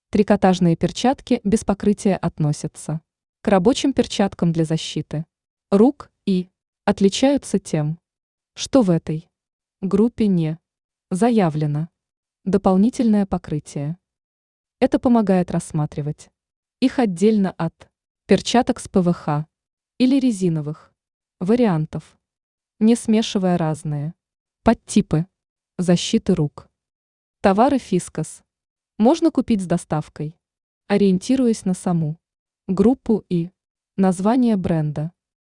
Трикотажные перчатки без покрытия относятся к рабочим перчаткам для защиты рук и отличаются тем, что в этой группе не заявлено дополнительное покрытие. Это помогает рассматривать их отдельно от перчаток с ПВХ или резиновых вариантов, не смешивая разные подтипы защиты рук. Товары Фискас можно купить с доставкой, ориентируясь на саму группу и название бренда.